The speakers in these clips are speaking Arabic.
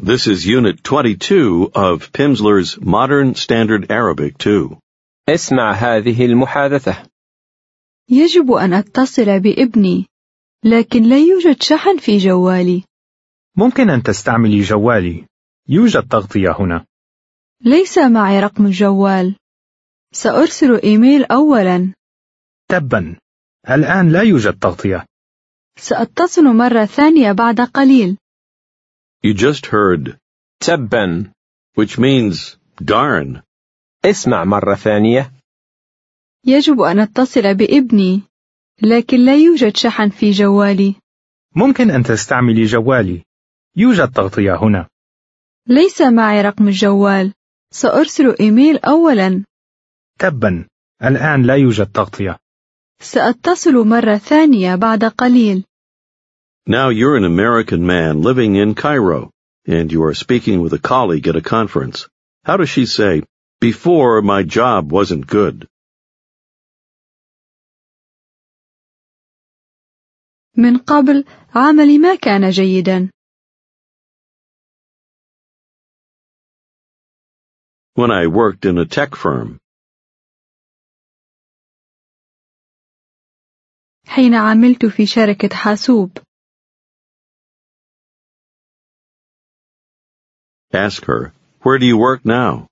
This is Unit 22 of Pimsleur's Modern Standard Arabic 2. اسمع هذه المحادثة. يجب أن أتصل بابني، لكن لا يوجد شحن في جوالي. ممكن أن تستعملي جوالي. يوجد تغطية هنا. ليس معي رقم الجوال. سأرسل إيميل أولاً. تبا، الآن لا يوجد تغطية. سأتصل مرة ثانية بعد قليل. You just heard تبا. which means darn. اسمع مرة ثانية. يجب أن أتصل بابني، لكن لا يوجد شحن في جوالي. ممكن أن تستعملي جوالي. يوجد تغطية هنا. ليس معي رقم الجوال. سأرسل إيميل أولاً. تبا، الآن لا يوجد تغطية. سأتصل مرة ثانية بعد قليل. Now you're an American man living in Cairo, and you are speaking with a colleague at a conference. How does she say, before my job wasn't good? من قبل عملي ما كان جيدا. When I worked in a tech firm. حين عملت في شركة حاسوب. Ask her, where do you work now?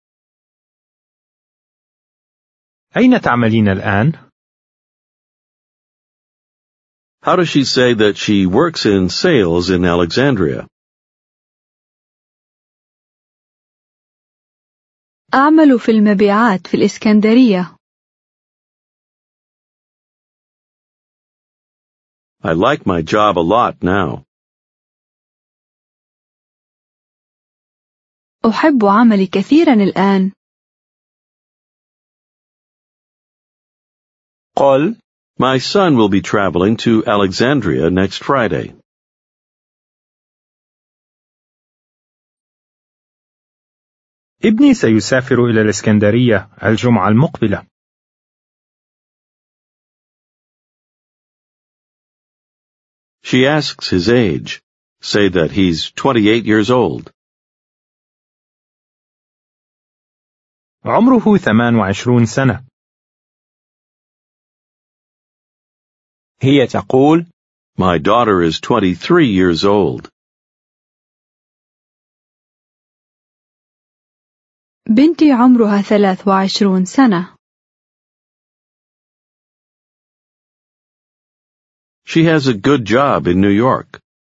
أين تعملين الآن؟ How does she say that she works in sales in Alexandria? أعمل في المبيعات في الإسكندرية. I like my job a lot now. أحب عملي كثيرا الآن. قل. My son will be traveling to Alexandria next Friday. ابني سيسافر إلى الإسكندرية الجمعة المقبلة. She asks his age. Say that he's 28 years old. عمره 28 سنة. هي تقول. My daughter is 23 years old. بنتي عمرها 23 سنة. She has a good job in New York.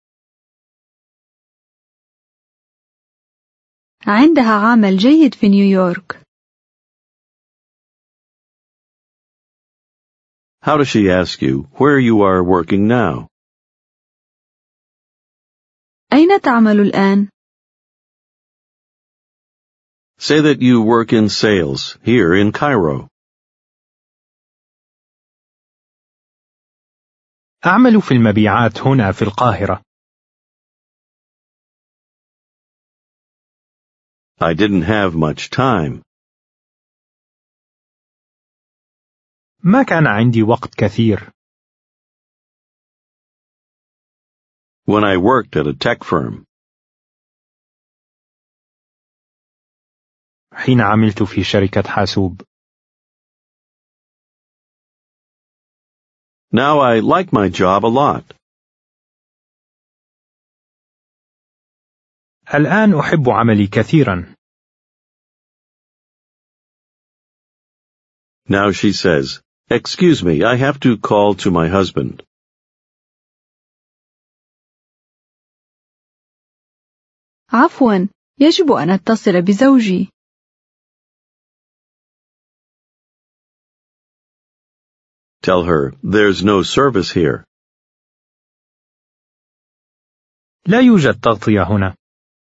عندها عمل جيد في نيويورك. How does she ask you where you are working now? أين تعمل الآن؟ Say that you work in sales here in Cairo. أعمل في المبيعات هنا في القاهرة. I didn't have much time. ما كان عندي وقت كثير. When I worked at a tech firm. حين عملت في شركة حاسوب. Now I like my job a lot. الآن أحب عملي كثيرا. Now she says, excuse me, I have to call to my husband. عفوا، يجب أن أتصل بزوجي. Tell her, there's no service here. لا يوجد تغطية هنا.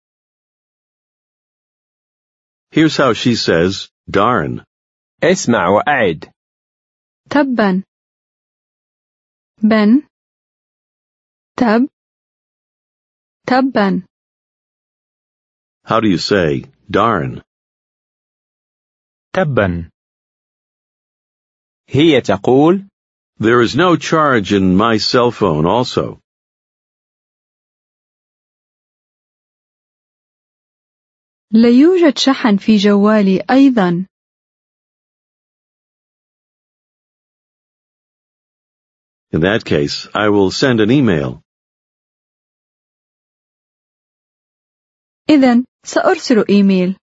Here's how she says, darn. اسمع وأعد. تبا. بن. تب. تبا. How do you say, darn? تبا. هي تقول. There is no charge in my cell phone also. لا يوجد شحن في جوالي أيضا. In that case, I will send an email. إذن سأرسل إيميل.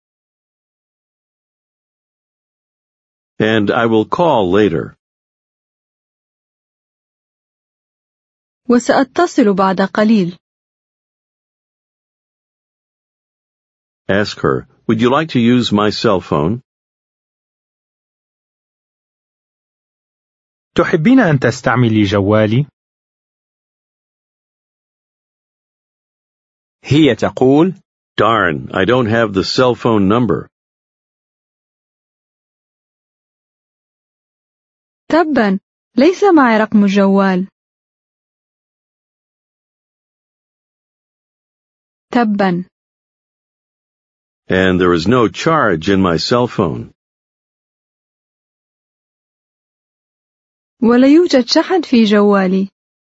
And I will call later. وسأتصل بعد قليل. Ask her, would you like to use my cell phone? تحبين أن تستعملي جوالي؟ هي تقول: Darn, I don't have the cell phone number. تبا، ليس معي رقم الجوال. تبا. And there is no charge in my cell phone. ولا يوجد شحن في جوالي.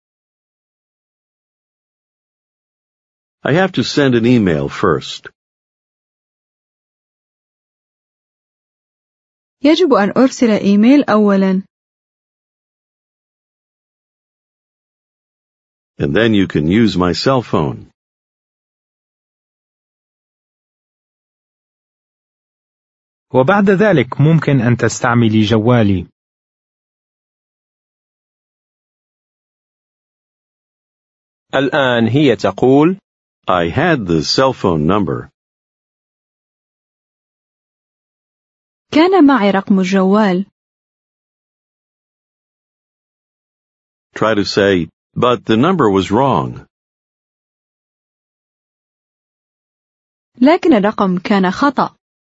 I have to send an email first. يجب أن أرسل إيميل أولا. And then you can use my cell phone. وبعد ذلك ممكن أن تستعملي جوالي. الآن هي تقول: I had the cell phone number. كان معي رقم الجوال. Try to say, but the number was wrong. لكن الرقم كان خطأ.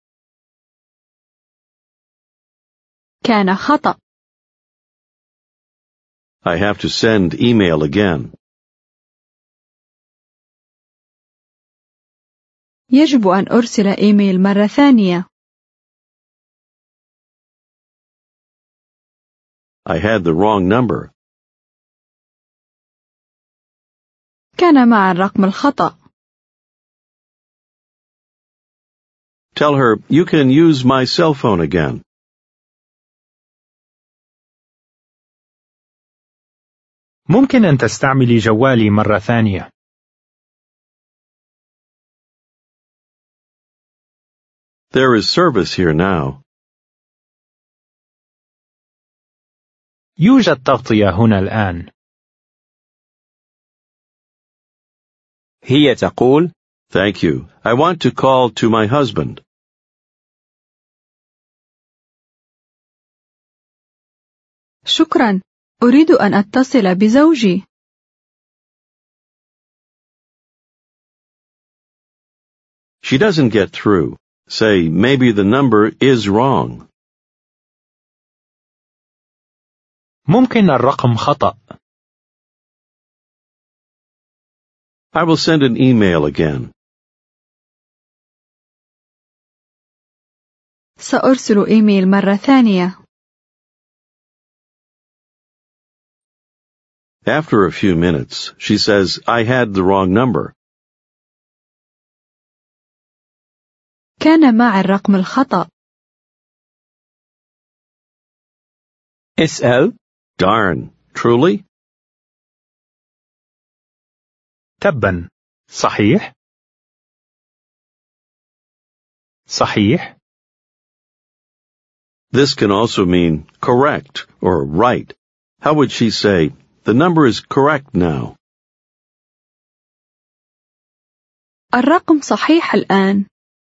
كان خطأ. I have to send email again. يجب أن أرسل إيميل مرة ثانية. I had the wrong number. كان مع الرقم الخطأ. Tell her, you can use my cell phone again. ممكن أن تستعملي جوالي مرة ثانية. There is service here now. يوجد تغطية هنا الآن. هي تقول: Thank you. I want to call to my husband. شكرا، أريد أن أتصل بزوجي. She doesn't get through. Say, maybe the number is wrong. ممكن الرقم خطأ. I will send an email again. سأرسل إيميل مرة ثانية. After a few minutes, she says, I had the wrong number. كان معي الرقم الخطأ. اسأل: Darn, truly? تبا، صحيح؟ صحيح؟ This can also mean correct or right. How would she say, the number is correct now? الرقم صحيح الآن.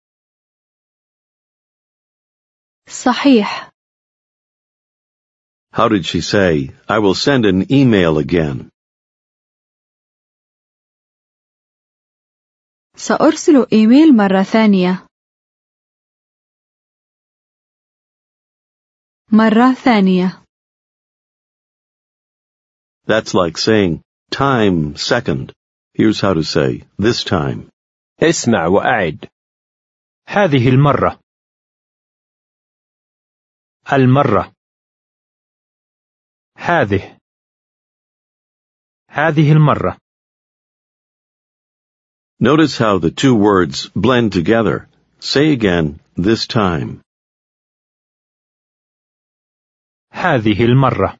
صحيح. How did she say, I will send an email again? سأرسل إيميل مرة ثانية. مرة ثانية. That's like saying, time second. Here's how to say, this time. اسمع وأعد. هذه المرة. المرة. هذه المرة. Notice how the two words blend together. Say again, this time. هذه المرة.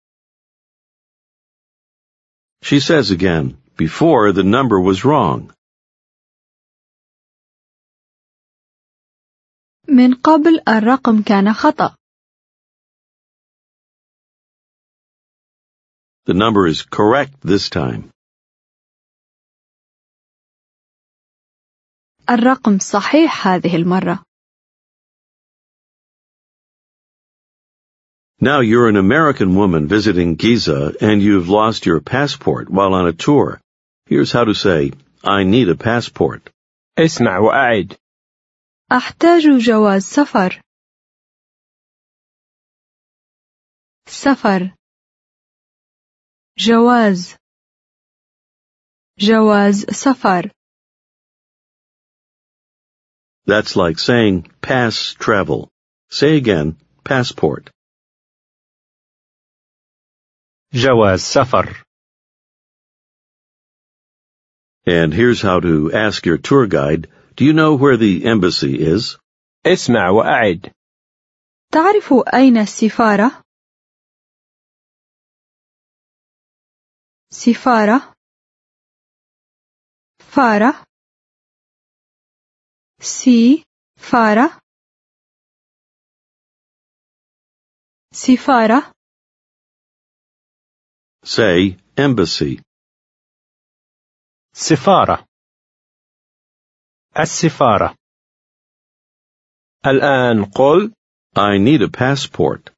She says again, before the number was wrong. من قبل الرقم كان خطأ. The number is correct this time. الرقم صحيح هذه المرة. Now you're an American woman visiting Giza and you've lost your passport while on a tour. Here's how to say, I need a passport. اسمع وأعد. أحتاج جواز سفر. سفر. جواز. جواز سفر. That's like saying pass travel. Say again, passport. جواز سفر. And here's how to ask your tour guide, do you know where the embassy is? اسمع وأعد. تعرف أين السفارة؟ سفارة. فارة. سفارة. سفارة. Say embassy. سفارة. السفارة. الآن قل I need a passport.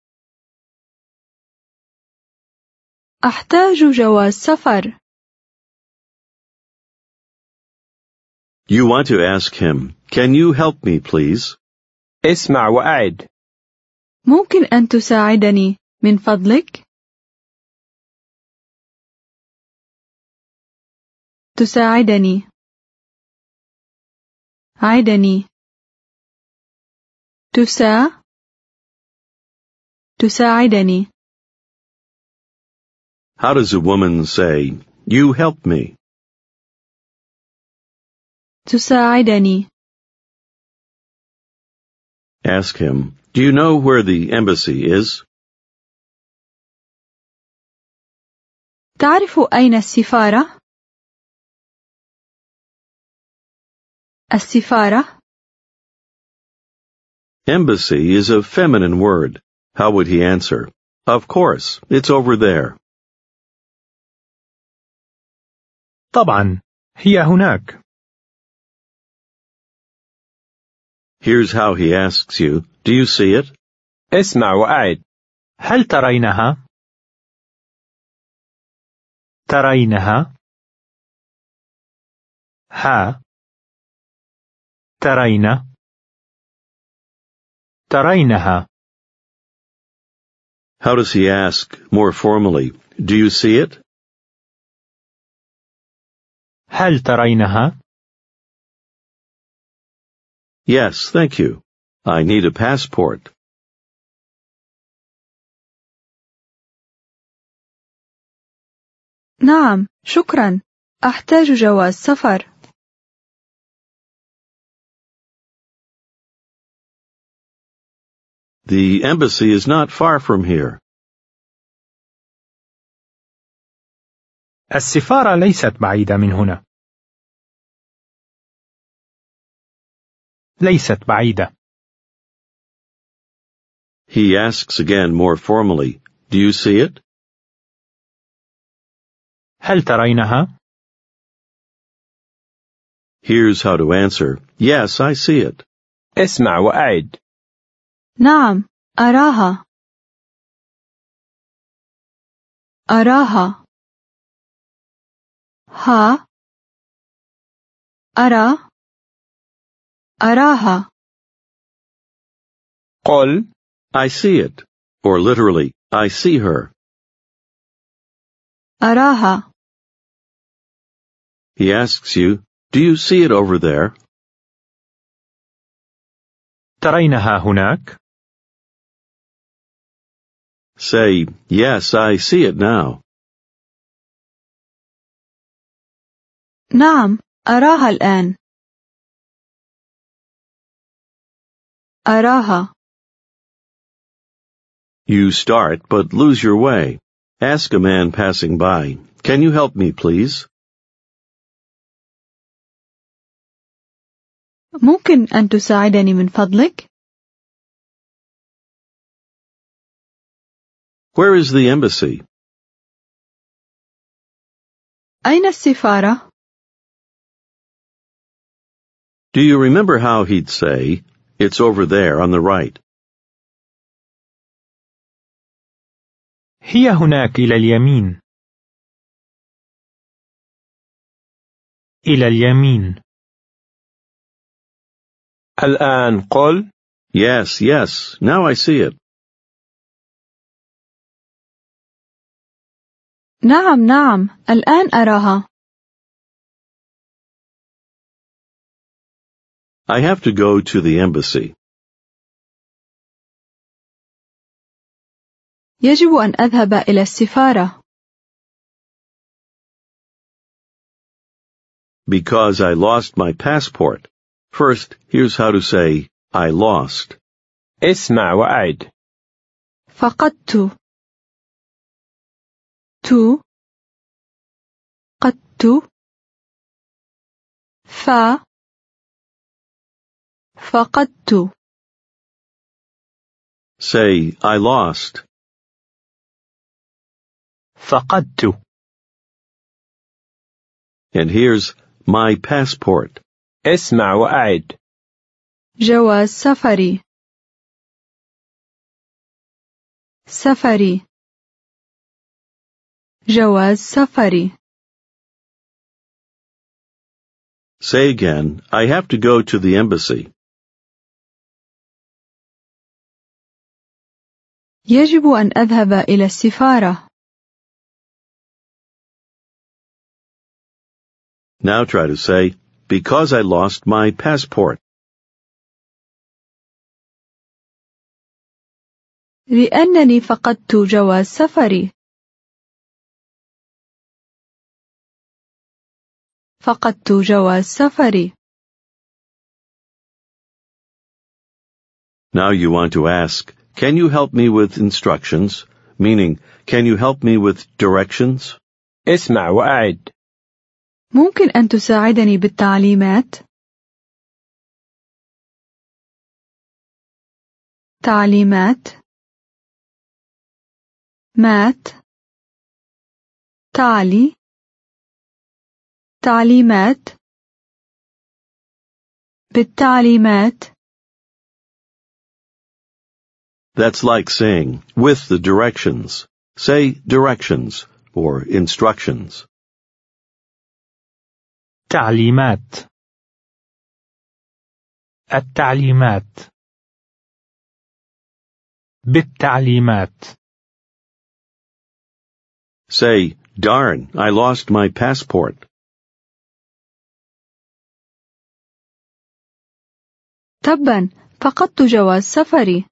أحتاج جواز سفر. You want to ask him, can you help me please? اسمع وأعد. ممكن أن تساعدني من فضلك؟ تساعدني. عدني. تساعدني. How does a woman say, you help me? تساعدني. Ask him, do you know where the embassy is? تعرف أين السفارة؟ السفارة. Embassy is a feminine word. How would he answer? Of course, it's over there. طبعا، هي هناك. Here's how he asks you, do you see it? اسمع وأعد. هل ترينها؟ ترينها؟ ها؟ ترين؟ ترينها؟ How does he ask, more formally, do you see it? هل ترينها؟ Yes, thank you. I need a passport. نعم، شكرا. أحتاج جواز سفر. The embassy is not far from here. السفارة ليست بعيدة من هنا. ليست بعيدة. He asks again more formally, do you see it? هل ترينها؟ Here's how to answer, yes, I see it. اسمع وأعد. نعم، أراها. أراها. ها. أرى. أراها. قل I see it. Or literally, I see her. أراها. He asks you, do you see it over there? ترينها هناك؟ Say, yes, I see it now. نعم، أراها الآن. أراها. You start but lose your way. Ask a man passing by, "Can you help me, please?" ممكن أن تساعدني من فضلك؟ Where is the embassy? أين السفارة؟ Do you remember how he'd say, "It's over there on the right"? هي هناك إلى اليمين. إلى اليمين. الآن قل Yes, yes, now I see it. نعم نعم، الآن أراها. I have to go to the embassy. يجب أن أذهب إلى السفارة. Because I lost my passport. First, here's how to say, I lost. اسمع وأعد. فقدت. قدت. فقدت. Say, I lost. فقدت. And here's my passport. اسمع وأعد. جواز سفري. سفري. جواز سفري. Say again, I have to go to the embassy. يجب أن أذهب إلى السفارة. Now try to say, because I lost my passport. لأنني فقدت جواز سفري. فقدت جواز سفري. Now you want to ask, can you help me with instructions? Meaning, can you help me with directions? اسمع وأعد. ممكن أن تساعدني بالتعليمات؟ تعليمات. مات. تعليمات. بالتعليمات. That's like saying, with the directions. Say directions or instructions. تعليمات. التعليمات. بالتعليمات. Say, darn, I lost my passport. تبا، فقدت جواز سفري.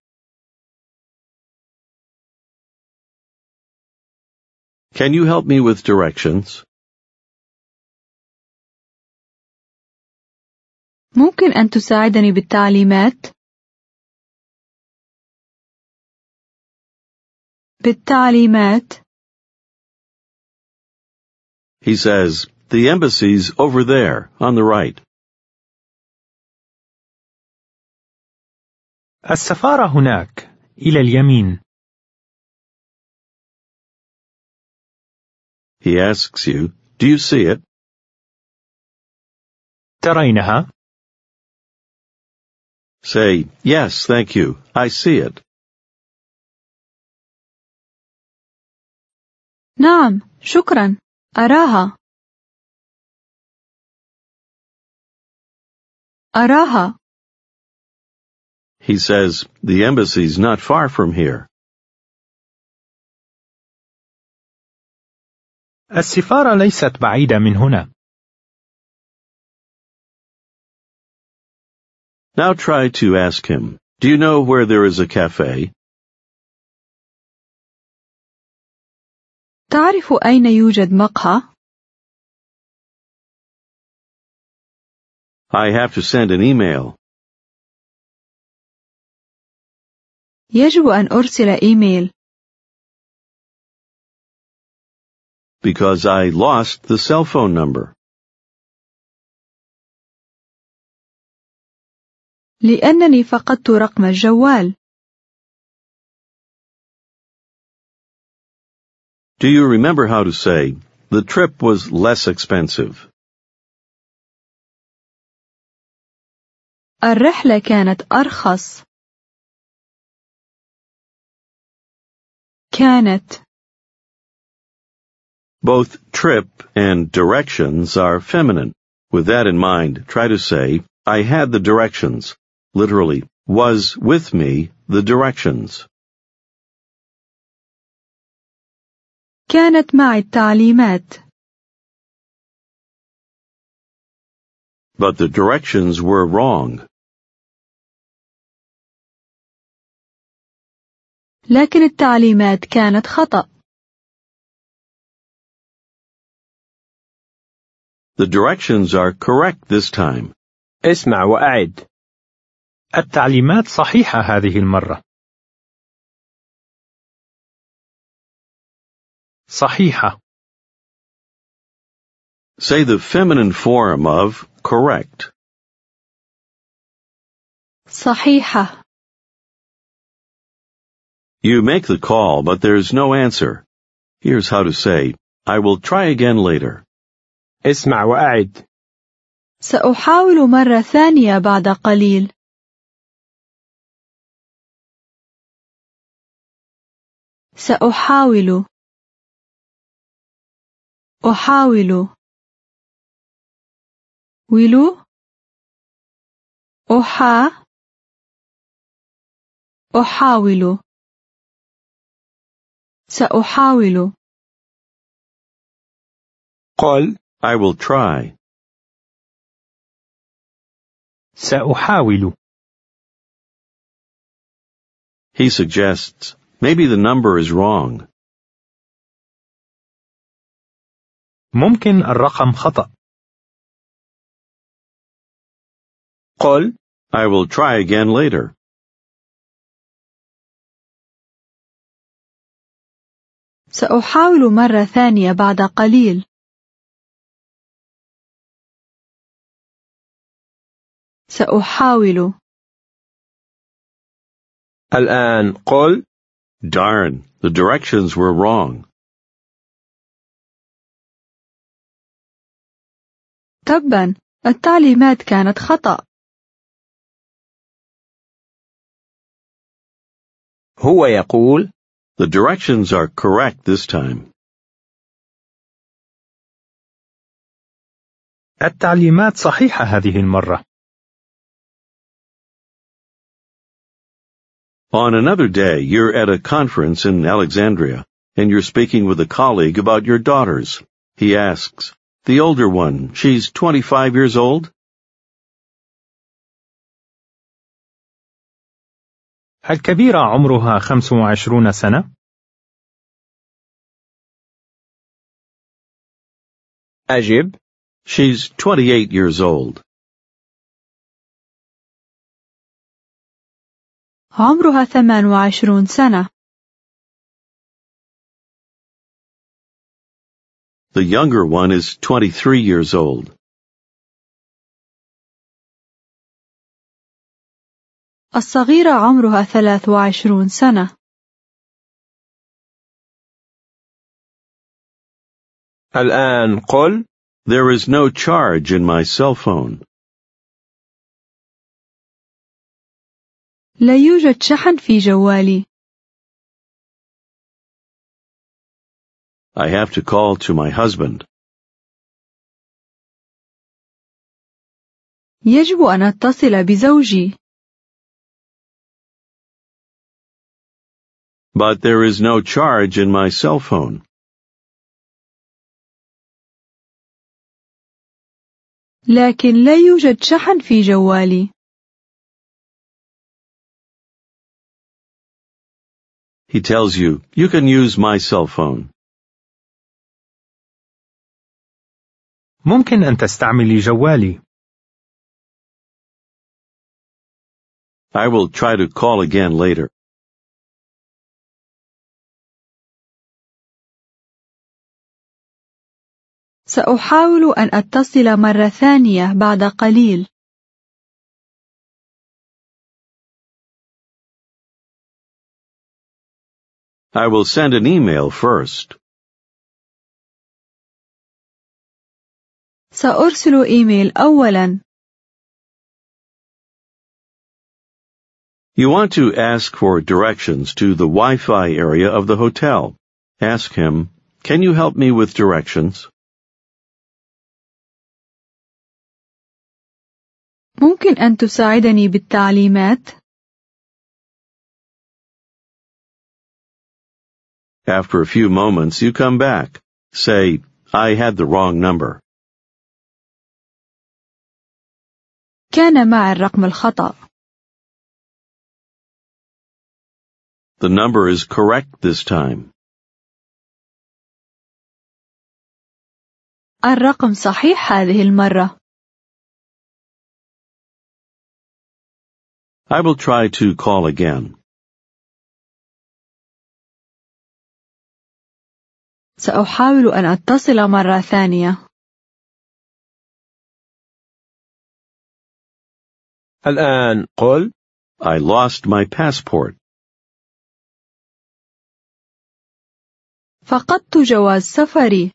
Can you help me with directions? ممكن أن تساعدني بالتعليمات؟ بالتعليمات. He says, the embassy's over there, on the right. السفارة هناك إلى اليمين. He asks you, do you see it? ترينها؟ Say, yes, thank you, I see it. نعم، شكرا، أراها. أراها. He says, the embassy's not far from here. السفارة ليست بعيدة من هنا. Now try to ask him, do you know where there is a cafe? تعرف أين يوجد مقهى؟ I have to send an email. يجب أن أرسل إيميل. Because I lost the cell phone number. لأنني فقدت رقم الجوال. Do you remember how to say, the trip was less expensive? الرحلة كانت أرخص. كانت. Both trip and directions are feminine. With that in mind, try to say, I had the directions. Literally, was with me the directions. كانت معي التعليمات. But the directions were wrong. لكن التعليمات كانت خطأ. The directions are correct this time. اسمع وأعد. التعليمات صحيحة هذه المرة. صحيحة. Say the feminine form of correct. صحيحة. You make the call, but there's no answer. Here's how to say, I will try again later. اسمع وأعد. سأحاول مرة ثانية بعد قليل. سأحاول. أحاول. ولو. أحاول. سأحاول. قل. I will try. سأحاول. He suggests, maybe the number is wrong. ممكن الرقم خطأ. قل. I will try again later. سأحاول مرة ثانية بعد قليل. سأحاول. الآن قل. Darn, the directions were wrong. تبا، التعليمات كانت خطأ. هو يقول. The directions are correct this time. التعليمات صحيحة هذه المرة. On another day, you're at a conference in Alexandria, and you're speaking with a colleague about your daughters. He asks, the older one, she's 25 years old? الكبيرة عمرها 25 سنة. أجب. She's 28 years old. عمرها 28 سنة. The younger one is 23 years old. الصغيرة عمرها 23 سنة. الآن قل. There is no charge in my cell phone. لا يوجد شحن في جوالي. I have to call to my husband. يجب أن أتصل بزوجي. But there is no charge in my cell phone. لكن لا يوجد شحن في جوالي. He tells you, you can use my cell phone. ممكن أن تستعملي جوالي. I will try to call again later. سأحاول أن أتصل مرة ثانية بعد قليل. I will send an email first. سأرسل إيميل أولاً. You want to ask for directions to the Wi-Fi area of the hotel. Ask him, "Can you help me with directions?" ممكن أن تساعدني بالتعليمات؟ After a few moments, you come back. Say, "I had the wrong number." كان معي الرقم الخطأ. The number is correct this time. الرقم صحيح هذه المرة. I will try to call again. سأحاول أن أتصل مرة ثانية. الآن قل I lost my passport. فقدت جواز سفري.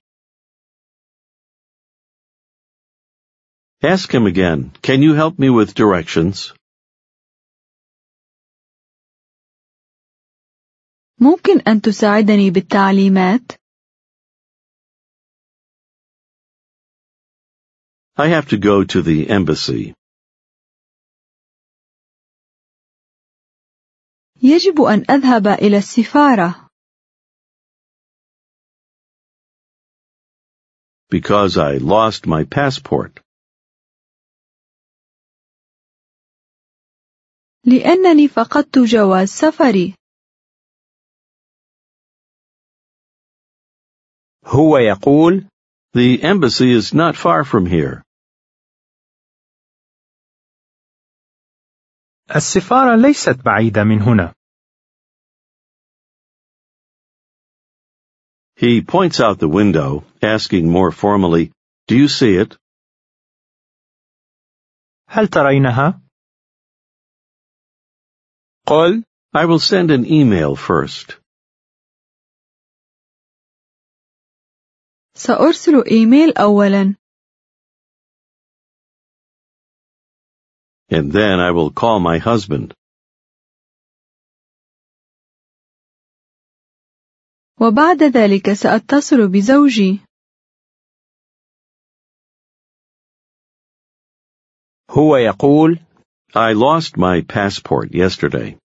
Ask him again, "Can you help me with directions?" ممكن أن تساعدني بالتعليمات؟ I have to go to the embassy. يجب أن أذهب إلى السفارة. Because I lost my passport. لأنني فقدت جواز سفري. هو يقول The embassy is not far from here. السفارة ليست بعيدة من هنا. He points out the window, asking more formally, "Do you see it?" هل ترينها؟ قل I will send an email first. سأرسل إيميل أولاً. And then I will call my husband. وبعد ذلك سأتصل بزوجي. هو يقول I lost my passport yesterday.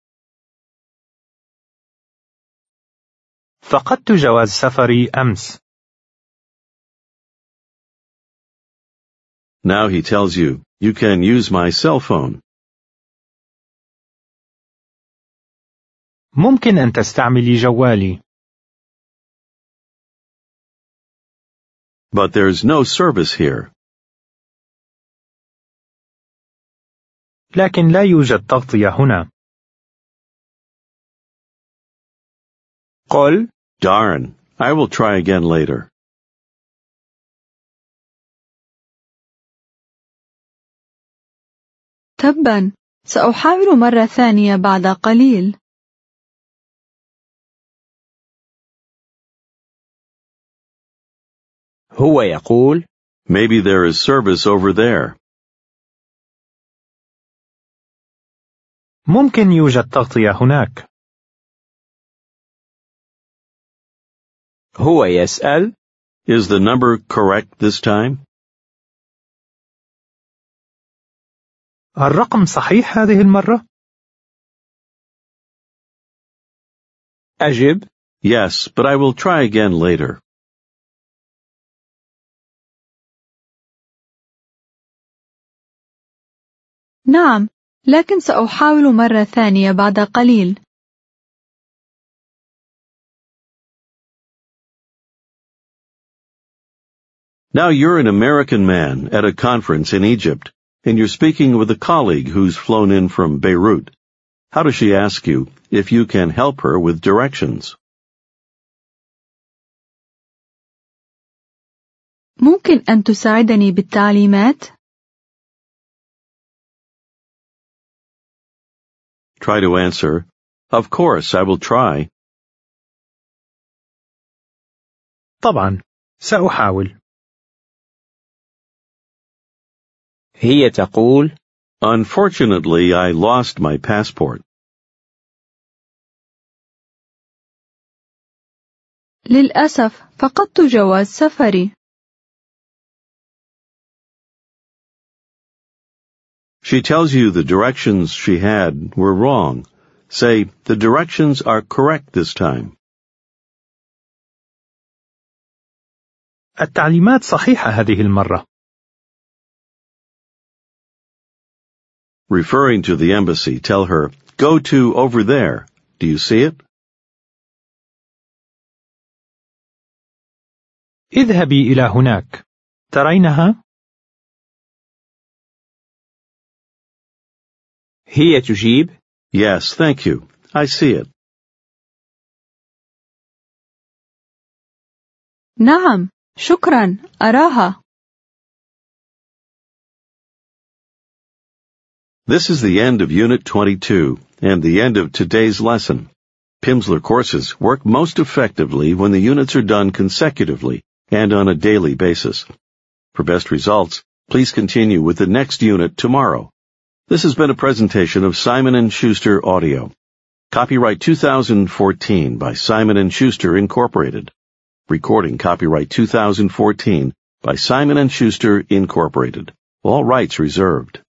فقدت جواز سفري أمس. Now he tells you, "You can use my cell phone." ممكن أن تستعملي جوالي. But there's no service here. لكن لا يوجد تغطية هنا. قل Darn, I will try again later. تباً، سأحاول مرة ثانية بعد قليل. هو يقول Maybe there is service over there. ممكن يوجد تغطية هناك. هو يسأل Is the number correct this time? الرقم صحيح هذه المرة؟ أجب Yes, but I will try again later. نعم، لكن سأحاول مرة ثانية بعد قليل. Now you're an American man at a conference in Egypt. and you're speaking with a colleague who's flown in from Beirut. How does she ask you if you can help her with directions? ممكن أن تساعدني بالتعليمات؟ Try to answer, "Of course, I will try." طبعا، سأحاول. هي تقول: Unfortunately, I lost my passport. للأسف فقدت جواز سفري. She tells you the directions she had were wrong. Say, "The directions are correct this time." التعليمات صحيحة هذه المرة. Referring to the embassy, tell her, "Go to over there. Do you see it?" اذهبي إلى هناك. ترينها؟ هي تجيب: Yes, thank you. I see it. نعم، شكرا، أراها. This is the end of Unit 22 and the end of today's lesson. Pimsleur courses work most effectively when the units are done consecutively and on a daily basis. For best results, please continue with the next unit tomorrow. This has been a presentation of Simon & Schuster Audio. Copyright 2014 by Simon & Schuster Incorporated. Recording copyright 2014 by Simon & Schuster Incorporated. All rights reserved.